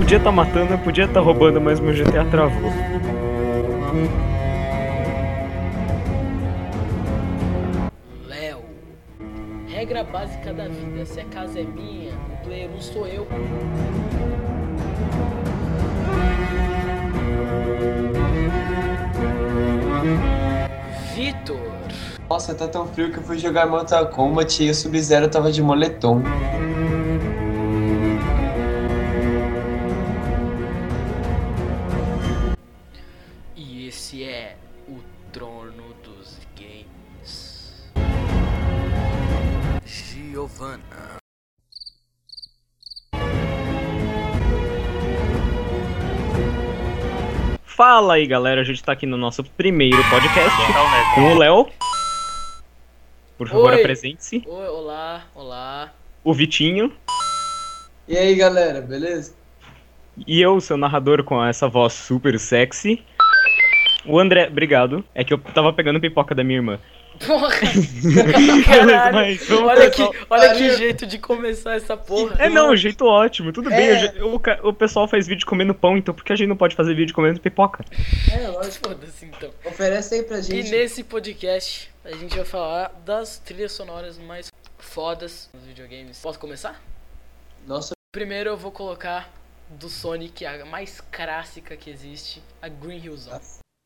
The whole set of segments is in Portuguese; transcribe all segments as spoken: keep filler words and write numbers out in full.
podia estar matando, eu podia estar roubando, mas meu G T A travou. Léo. Regra básica da vida. Se a casa é minha, o player um sou eu. Vitor. Nossa, tá tão frio que eu fui jogar Mortal Kombat e o Sub-Zero tava de moletom. E esse é o trono dos games. Giovanna. Fala aí, galera, a gente tá aqui no nosso primeiro podcast com o Léo. Por favor, Oi. apresente-se. Oi, olá, olá. O Vitinho. E aí, galera, beleza? E eu, seu narrador com essa voz super sexy. O André, obrigado. É que eu tava pegando pipoca da minha irmã. Porra! Caralho! Mas vamos Olha, que, começar. olha que jeito de começar essa porra. É, não, jeito ótimo, tudo bem. É. eu já- O, ca- o pessoal faz vídeo comendo pão, então por que a gente não pode fazer vídeo comendo pipoca? É, lógico. Foda-se então. Oferece aí pra E gente. nesse podcast a gente vai falar das trilhas sonoras mais fodas dos videogames. Posso começar? Nossa, Primeiro eu vou colocar do Sonic, a mais clássica que existe, a Green Hill Zone.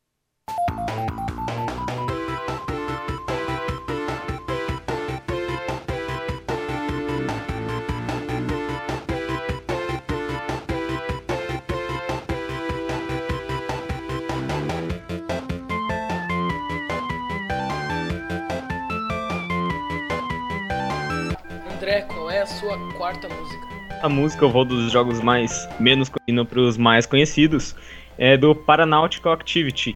André, qual é a sua quarta música? A música, eu vou dos jogos mais menos conhecidos para os mais conhecidos, é do Paranautical Activity.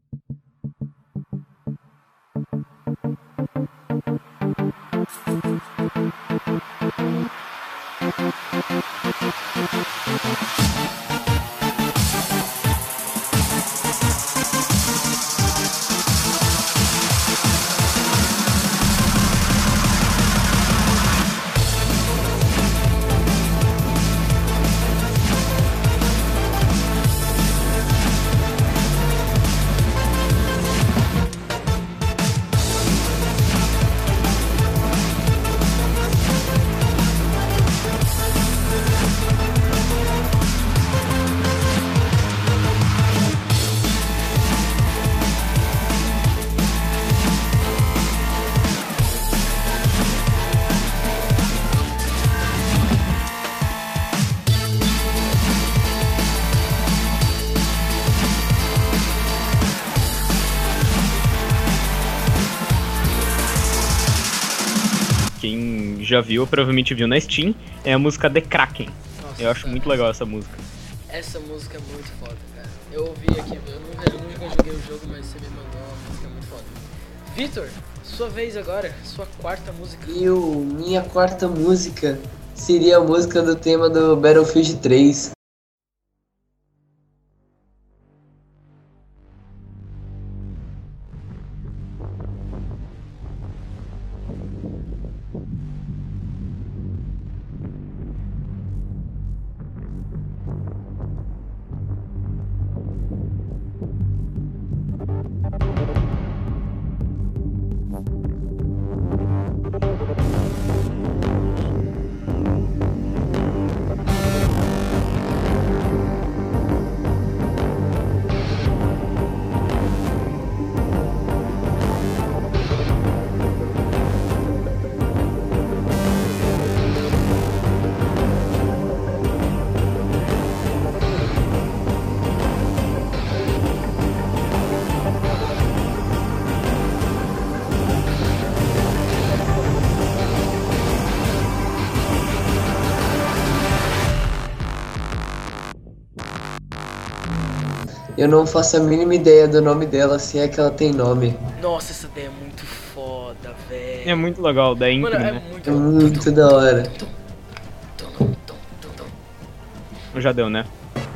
Quem já viu, provavelmente viu na Steam, é a música The Kraken. Nossa, Eu acho cara, muito legal essa música. Essa música é muito foda, cara. Eu ouvi aqui, eu nunca, eu nunca joguei o jogo, mas você me mandou uma música muito foda. Vitor, sua vez agora, sua quarta música. eu, minha quarta música seria a música do tema do Battlefield três. Eu não faço a mínima ideia do nome dela, se é que ela tem nome. Nossa, essa ideia é muito foda, velho. É muito legal, da Inc, Mano, é né? muito É muito da hora. Já deu, né?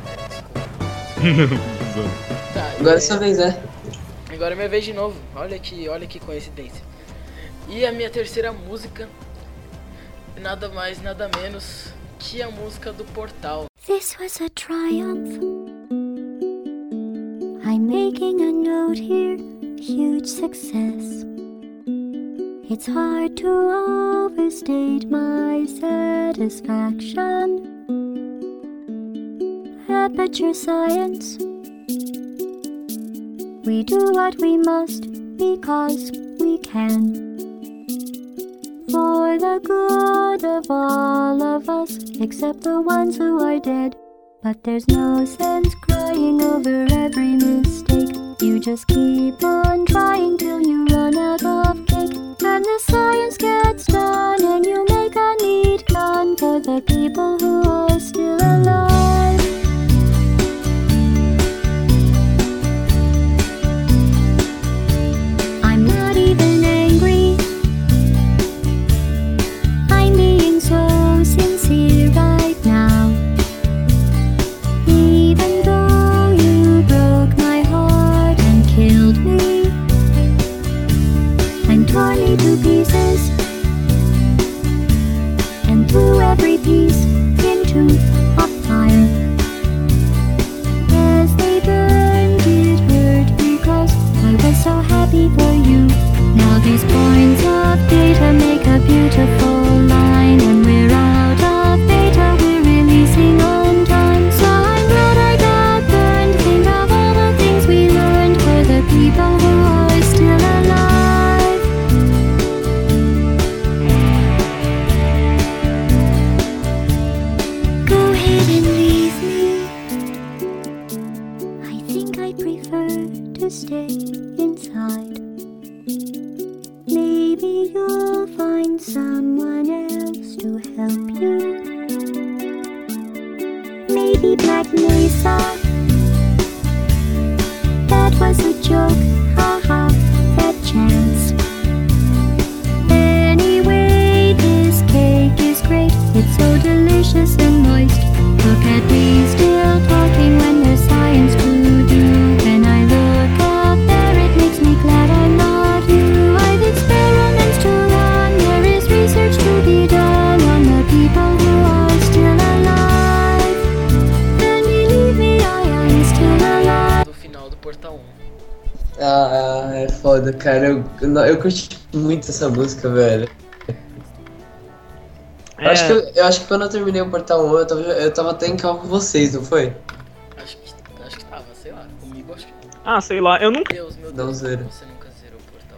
Tá, Agora é e- sua vez, né? Agora é minha vez de novo. Olha que, olha que coincidência. E a minha terceira música, nada mais, nada menos que a música do Portal. This was a triumph. I'm making a note here, huge success. It's hard to overstate my satisfaction. Aperture science. We do what we must because we can. For the good of all of us, except the ones who are dead. But there's no sense crying over every mistake. You just keep on trying till you run out of cake. And the science gets done and you make a neat gun for the people who are still alive. I'm not even angry. I'm being so sincere right now. Even though you broke my heart and killed me and tore me to pieces and threw every piece into a fire. As they burned, it hurt because I was so happy for you. Now these points of data make a beautiful line, and we're out of data, we're releasing on time. So I'm glad I got burned. Think of all the things we learned for the people who are still alive. Go ahead and leave me. I think I prefer to stay inside. Maybe you'll find someone else to help you. Maybe Black Mesa. That was a joke, haha, that chance. Anyway, this cake is great. It's so delicious and moist. Look at me still talking when there's science to do. When I look up there, it makes me glad I love you. I've experiments to run. There is research to be done on the people who are still alive. And believe me, I am still alive. Do final do Portal um. Ah, é foda, cara. Eu, eu, eu curti muito essa música, velho. Eu, acho que eu, eu acho que quando eu terminei o Portal um, eu tava, eu tava até em carro com vocês, não foi? Acho que, acho que tava, sei lá. Comigo acho que. Ah, sei lá, eu nunca. Deus, meu Não Deus. zero. Você nunca zerou o Portal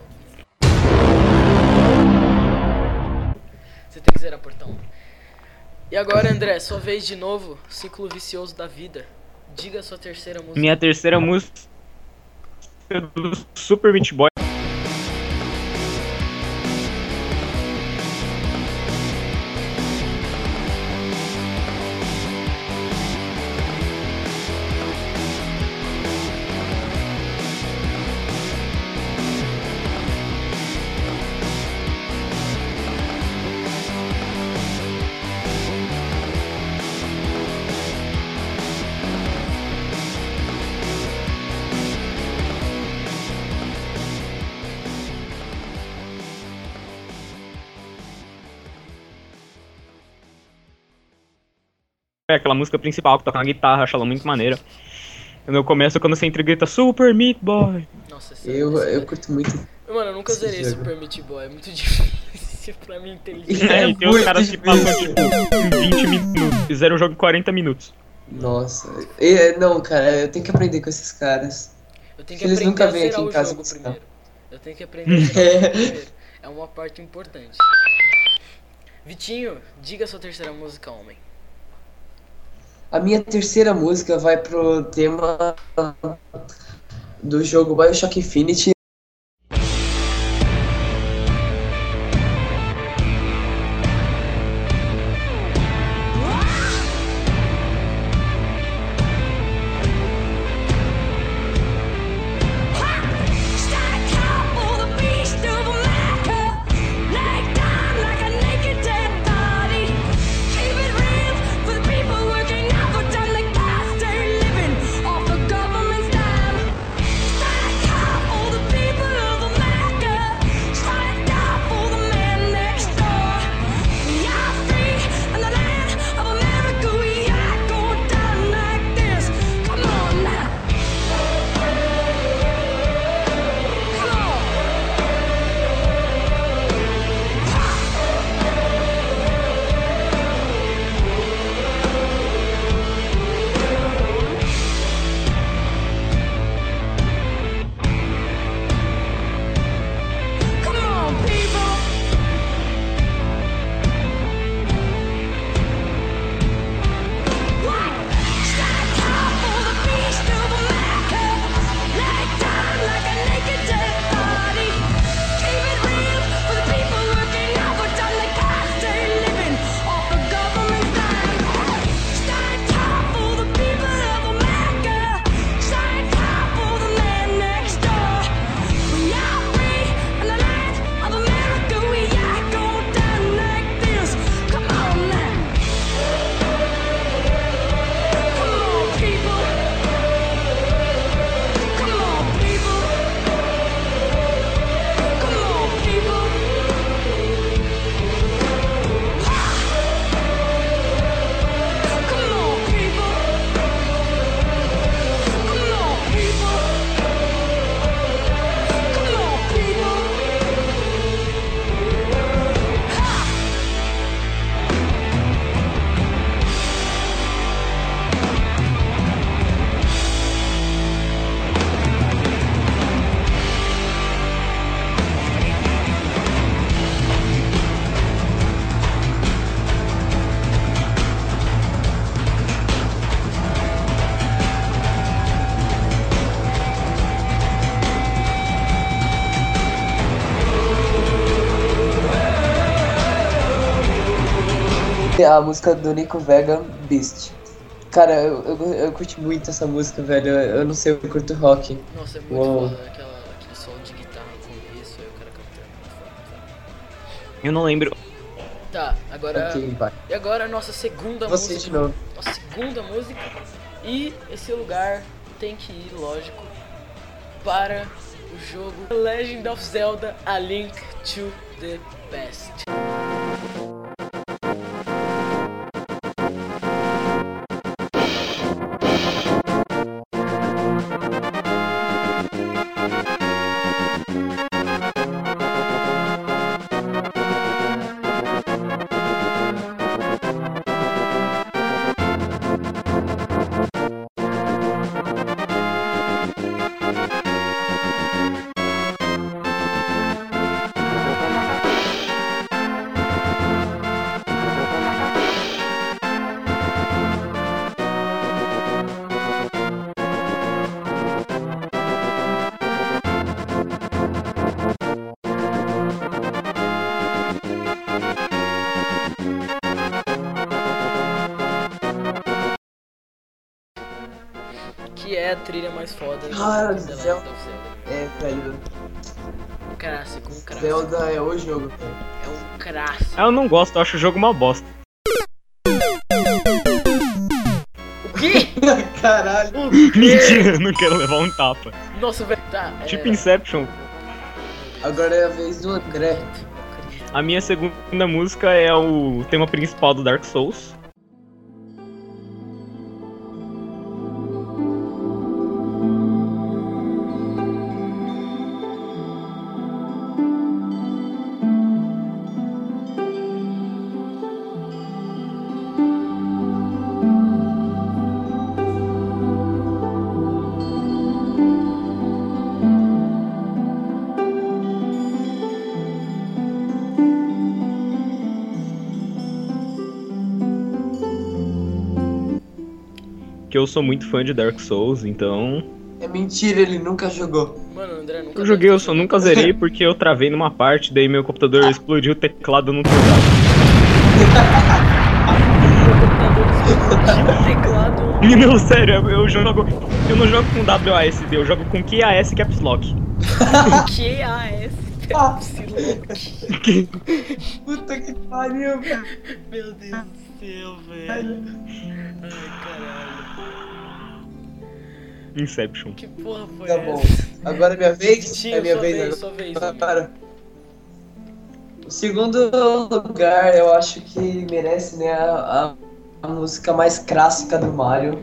um. Você tem que zerar Portal um. E agora, André, sua vez de novo. Ciclo vicioso da vida. Diga a sua terceira música. Minha terceira música do Super Meat Boy. É aquela música principal que toca na guitarra, acho ela muito maneira. No começo, quando você entra e grita Super Meat Boy. Nossa, essa Eu, essa- eu curto muito. Mano, eu nunca esse zerei jogo. Super Meat Boy. É muito difícil pra mim inteligente. É, É e tem os muito caras que difícil. passam tipo em vinte minutos. Fizeram o jogo em quarenta minutos. Nossa. E, não, cara, eu tenho que aprender com esses caras. Eu tenho que Eles aprender nunca a vêm zerar aqui em o casa jogo buscar. primeiro. Eu tenho que aprender a zerar o jogo primeiro. É uma parte importante. Vitinho, diga a sua terceira música, homem. A minha terceira música vai pro tema do jogo BioShock Infinite. All the A música do Nico Vega, Beast. Cara, eu, eu, eu curti muito essa música, velho. Eu, eu não sei, eu curto rock. Nossa, é muito Uou. foda aquela, aquele solo de guitarra no começo, aí o cara cantando. Muito foda. Eu não lembro. Tá, agora. Ok, vai. E agora a nossa segunda Você música. de novo. Nossa segunda música. E esse lugar tem que ir, lógico, para o jogo Legend of Zelda: A Link to the Past. Que é a trilha mais foda Cara, da Legend Zelda. of Zelda. É, velho. Um clássico, um clássico. Zelda é o jogo, velho. É um clássico. Ah, eu não gosto, eu acho o jogo uma bosta. O quê? Caralho. O quê? Mentira, eu não quero levar um tapa. Nossa, velho, tá. é- Tipo Inception. Agora é a vez do André. A minha segunda música é o tema principal do Dark Souls. Que eu sou muito fã de Dark Souls, então. É mentira, ele nunca jogou. Mano, o André nunca. Eu joguei, deve eu ter só jogado. nunca zerei porque eu travei numa parte, daí meu computador explodiu o teclado no teclado. Tinha um teclado. Não, sério, eu, eu jogo. Eu não jogo com W A S D, eu jogo com Q A S Caps Lock. Q A S. Ah. Que- Puta que pariu, velho. Meu Deus do céu, velho. Ai, caralho. Inception. Que porra foi Tá essa? bom. Agora é minha vez? Vitinho, É minha sua vez, vez, agora. sua vez, Ah, amigo. Para. O segundo lugar, eu acho que merece, né, a, a, a música mais clássica do Mario.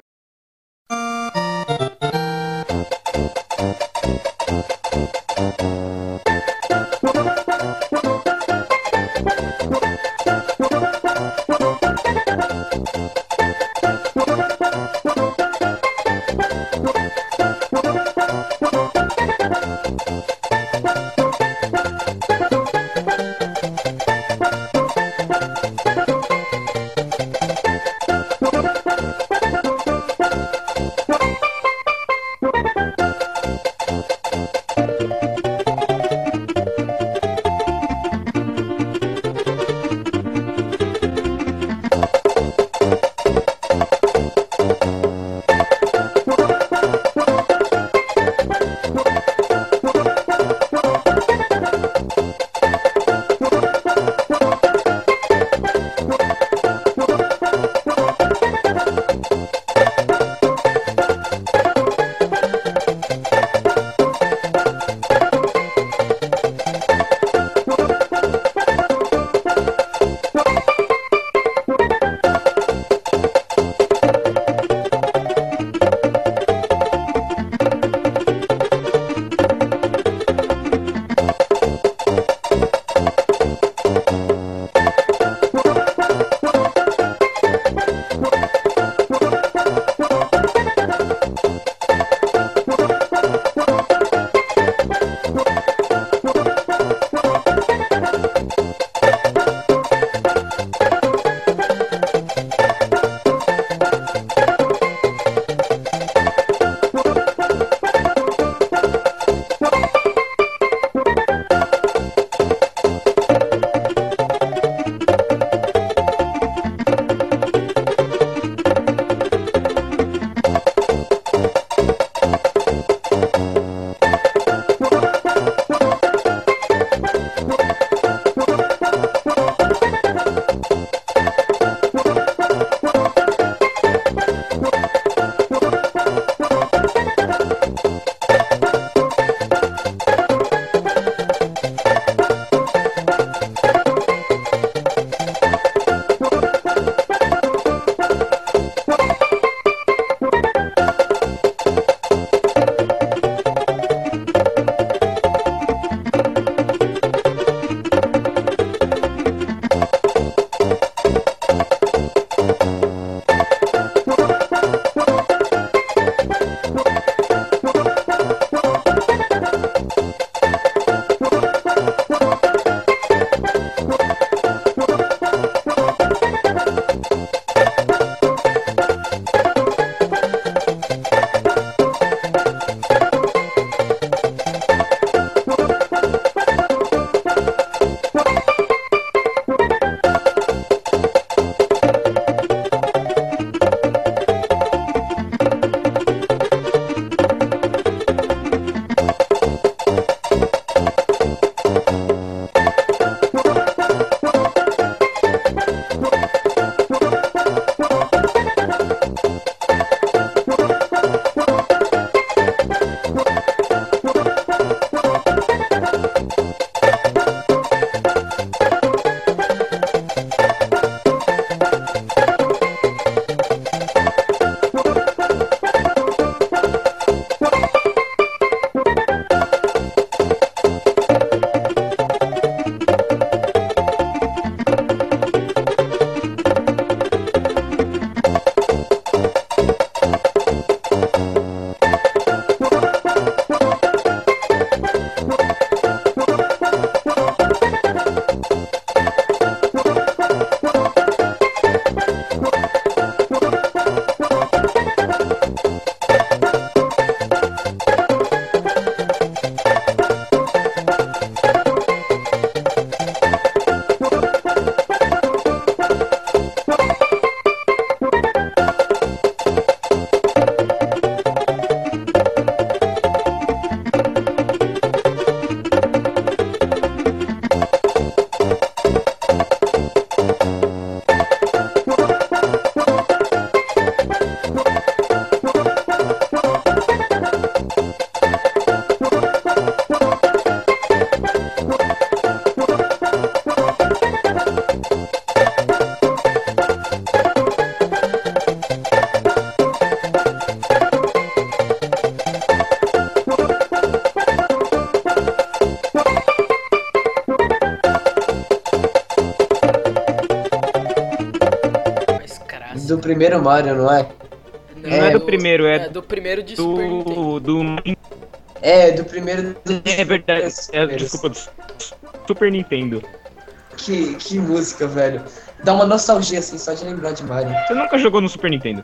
do primeiro Mario, não é? Não é do primeiro, é, é do primeiro de Super Nintendo. do... do... É, do primeiro... É verdade, é, desculpa, do Super Nintendo. Que, que música, velho. Dá uma nostalgia, assim, só de lembrar de Mario. Você nunca jogou no Super Nintendo?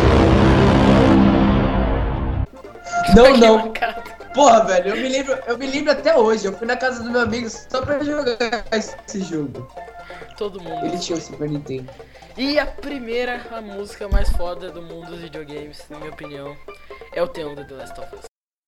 Não, não. Porra, velho, eu me lembro, eu me lembro até hoje. Eu fui na casa do meu amigo só pra jogar esse jogo. Todo mundo. Ele tinha o Super Nintendo. E a primeira, a música mais foda do mundo dos videogames, na minha opinião, é o tema do The Last of Us.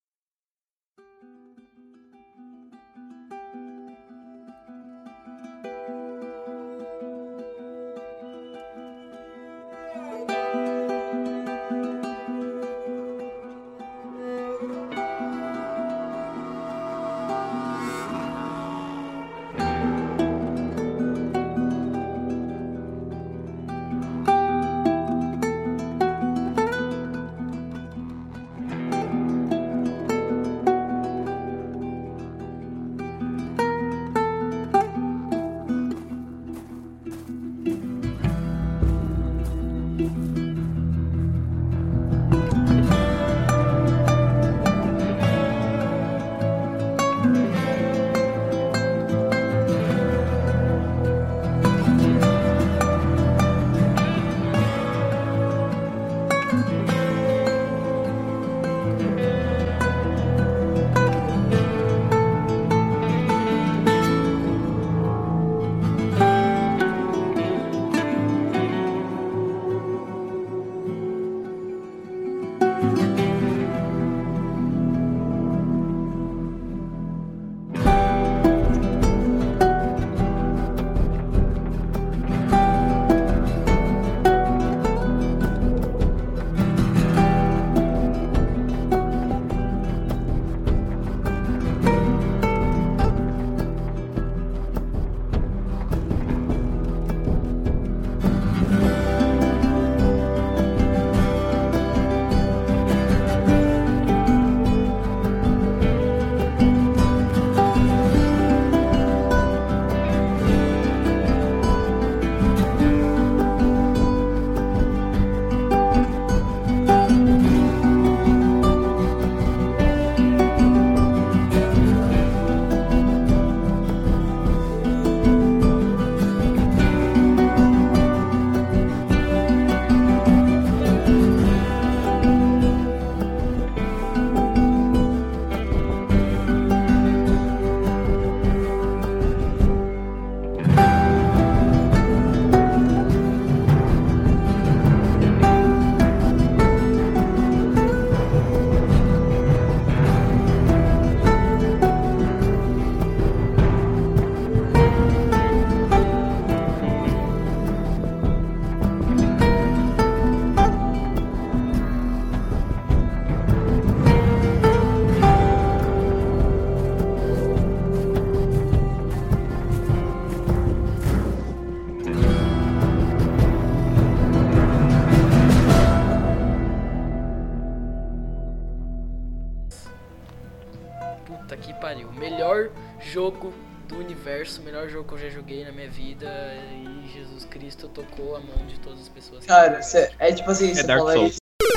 Puta que pariu. Melhor jogo do universo, melhor jogo que eu já joguei na minha vida. E Jesus Cristo tocou a mão de todas as pessoas. Cara, cê, é tipo assim, É você Dark fala Souls. isso.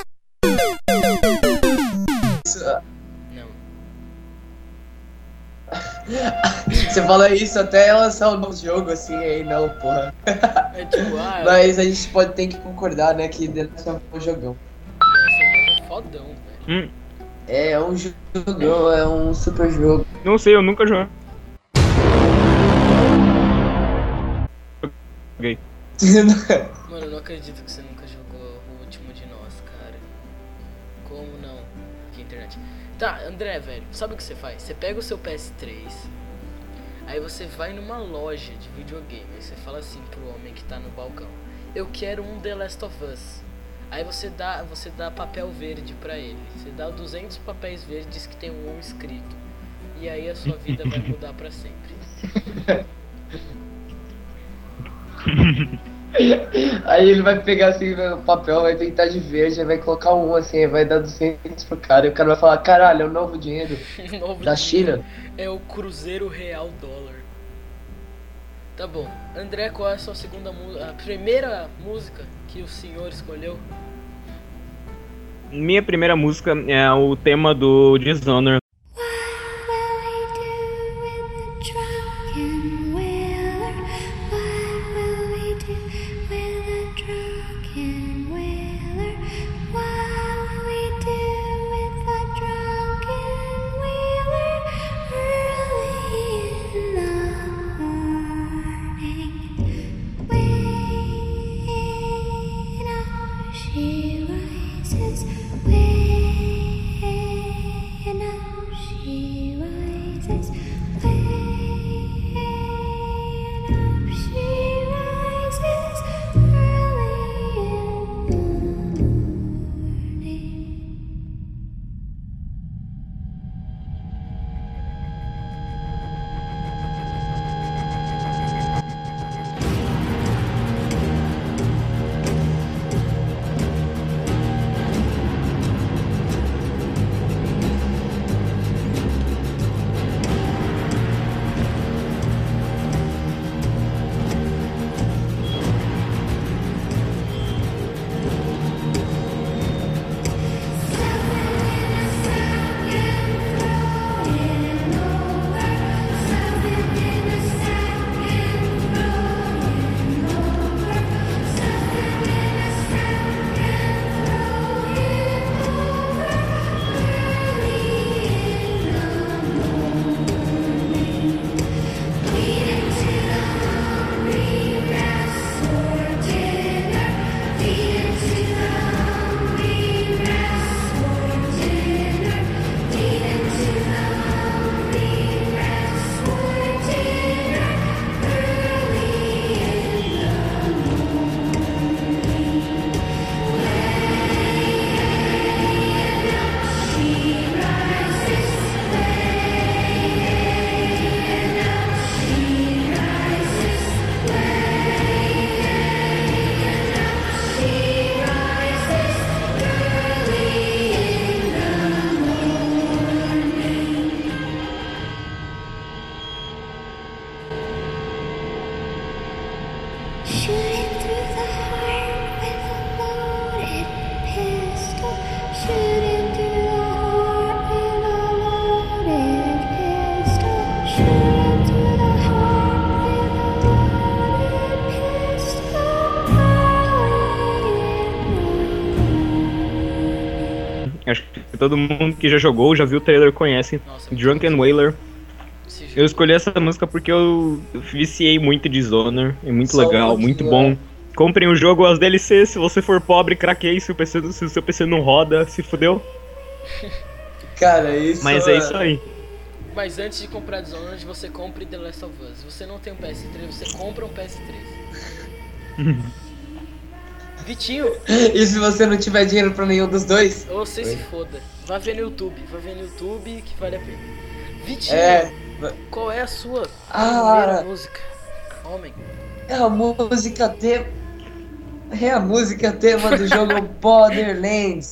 isso- Não. Você fala isso até lançar um novo jogo, assim, aí não, porra. É tipo, ah, Mas a gente pode ter que concordar, né, que The Last of Us é um jogão. esse jogo é fodão, velho. Hum, É, é um jogão, é um super jogo. não sei, eu nunca joguei. Joguei. Mano, eu não acredito que você nunca jogou o último de nós, cara. Como não? Que internet. Tá, André, velho, sabe o que você faz? Você pega o seu P S três, aí você vai numa loja de videogame, aí você fala assim pro homem que tá no balcão: eu quero um The Last of Us. Aí você dá, você dá papel verde pra ele. Você dá duzentos papéis verdes que tem um um escrito. E aí a sua vida vai mudar pra sempre. Aí ele vai pegar assim o papel, vai pintar de verde, aí vai colocar um assim, aí vai dar duzentos pro cara, e o cara vai falar: caralho, é o novo dinheiro Novo da dinheiro China. é o Cruzeiro Real Dólar. Tá bom. André, qual é a sua segunda música? A primeira música que o senhor escolheu? Minha primeira música é o tema do Dishonored. Acho que todo mundo que já jogou, já viu o trailer, conhece. Nossa, Drunken Wailer. esse jogo. Eu escolhi essa música porque eu viciei muito de Dishonored. É muito Só um legal, pouquinho, muito bom. Comprem o jogo, as D L Cs. Se você for pobre, craquei. Se o, P C, se o seu P C não roda, se fudeu. Cara, isso Mas é isso aí. Mas antes de comprar Dishonored, você compre The Last of Us. Se você não tem um P S três, você compra um P S três. Vitinho, E se você não tiver dinheiro pra nenhum dos dois? ou você Oi? se foda. Vai ver no YouTube, vai ver no YouTube que vale a pena. Vitinho, É. qual é a sua Ah. primeira música? Homem. É a música tema. É a música tema do jogo Borderlands.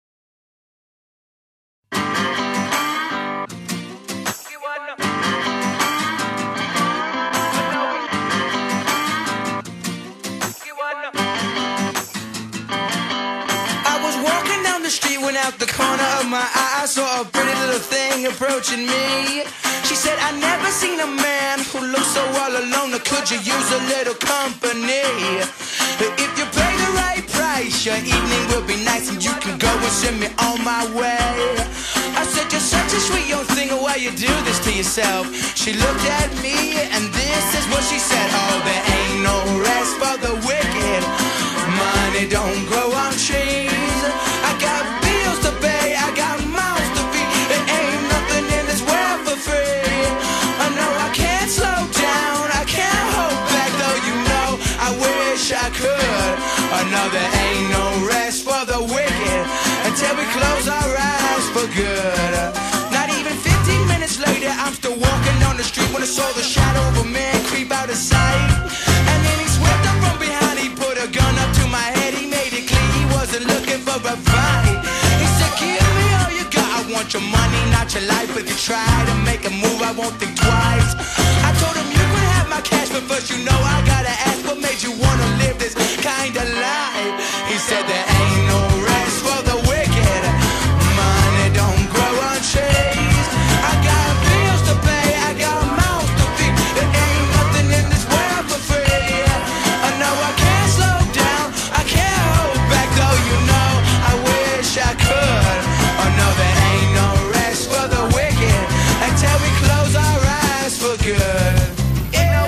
I was walking down the street when out the corner of my eye I saw a pretty little thing approaching me. She said, I never seen a man who looks so all alone. Could you use a little company? If you pay the right price, your evening will be nice and you can go and send me on my way. I said, you're such a sweet young thing, why you do this to yourself? She looked at me and this is what she said. Oh, there ain't no rest for the wicked. Money don't grow on trees. I got bills to pay, I got mouths to feed. There ain't nothing in this world for free. I know I can't slow down, I can't hold back, though you know I wish I could. I know there ain't no rest for the wicked until we close our eyes for good. Not even fifteen minutes later, I'm still walking down the street when I saw the shadow of a man creep out of sight. And then he swept up from behind, he put a gun up to my head, he made it clear he wasn't looking for a fight. He said, give me all you got, I want your money, not your life. If you try to make a move, I won't think twice. I told him you could have my cash, but first you know I gotta ask, what made you wanna live this kind of life? He said there ain't no rest for the wicked. Money don't grow on trees. I got bills to pay, I got mouths to feed. There ain't nothing in this world for free. I know I can't slow down, I can't hold back, though you know I wish I could. Oh no, there ain't no rest for the wicked until we close our eyes for good. Yeah.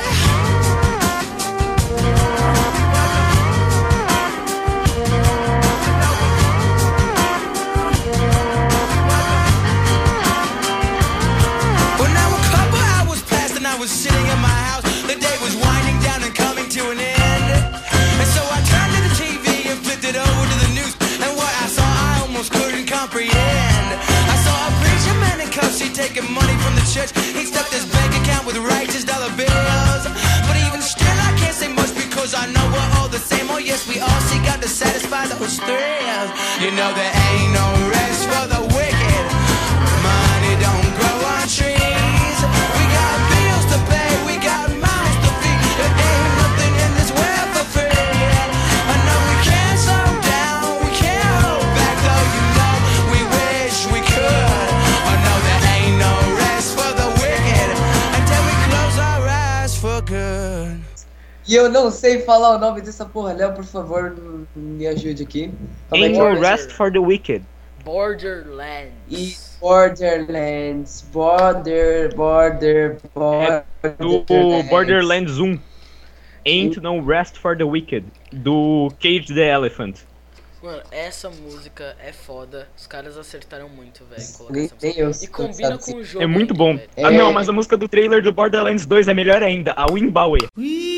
Well, now a couple hours passed and I was sitting in my house. The day was winding down and coming to an end. And so I turned to the T V and flipped it over to the news. And what I saw I almost couldn't comprehend. I saw a preacher man in cuffs, he taking money from the church. He stuffed his bank account with righteous dollar bills. But even still I can't say much because I know we're all the same. Oh yes, we all seek out to satisfy those thrills. You know there ain't no rest for the wicked. Money don't grow on trees. We got bills to pay, we got mouths to feed. There ain't nothing in this world for free. I know we can't slow down, we can't hold back, though you know we wish we could. I know there ain't no rest for the wicked until we close our eyes for good. E eu não sei falar o nome dessa porra, Léo, por favor, me ajude aqui. Como é Ain't que no é? rest for the wicked. Borderlands. E Borderlands, Border, Border, Border. Do Borderlands um. Ain't no rest for the wicked. Do Cage the Elephant. Mano, essa música é foda. Os caras acertaram muito, velho, em colocar Nem, essa nem música. eu E sei combina sabe com o jogo. É muito ainda, bom. velho. Ah É. não, mas a música do trailer do Borderlands dois é melhor ainda. A Wimbawe.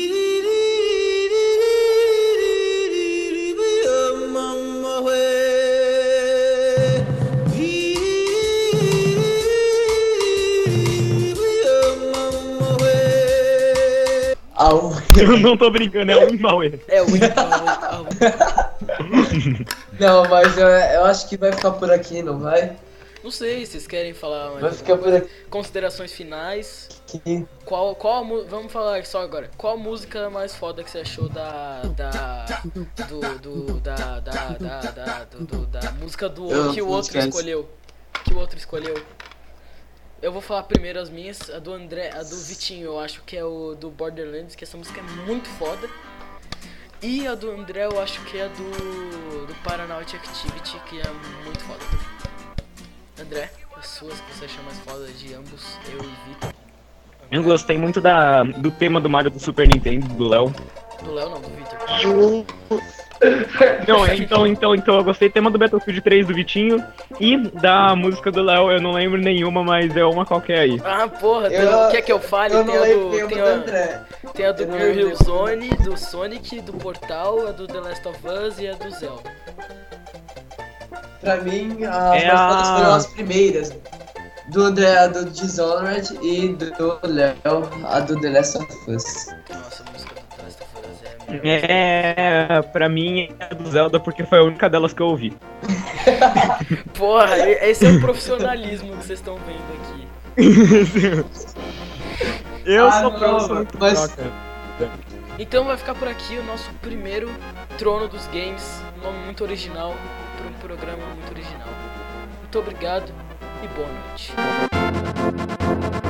Au. Eu não tô brincando, é a Wimbawe. É, o Windows. Não, mas eu, eu acho que vai ficar por aqui, não vai? Não sei, vocês querem falar mais Vai alguma ficar por coisa? aqui. Considerações finais. Que- Qual, qual a mu- vamos falar só agora. Qual a música mais foda que você achou da da do do da da da da do, do- da música do Eu que o não outro esquece. escolheu? Que o outro escolheu? Eu vou falar primeiro as minhas, a do André, a do Vitinho, eu acho que é o do Borderlands, que essa música é muito foda. E a do André, eu acho que é a do do Paranoid Activity, que é muito foda também. André, as suas que você achou mais foda de ambos, eu e Vitor. Eu gostei muito da, do tema do Mario do Super Nintendo, do Léo. Do Léo não, do Vitor. Não, então, então, então eu gostei do tema do Battlefield três do Vitinho e da música do Léo, eu não lembro nenhuma, mas é uma qualquer aí. Ah, porra, tem- Eu- quer que eu fale? Eu tem, não a lembro do, nenhuma tem, do a, André. tem a do Eu não Green Hill lembro. Zone, do Sonic, do Portal, a do The Last of Us e a do Zelda. Pra mim, as É mais a- fodas foram as primeiras. Do André, a do Dishonored e do Léo, a do The Last of Us. Nossa, a música do The Last of Us é a melhor. É, pra mim é a do Zelda porque foi a única delas que eu ouvi. Porra, e- esse é o profissionalismo que vocês estão vendo aqui. Eu Ah, sou não, pro, sou muito mas- troca. Então vai ficar por aqui o nosso primeiro Trono dos Games, um nome muito original, para um programa muito original. Muito obrigado e boa noite.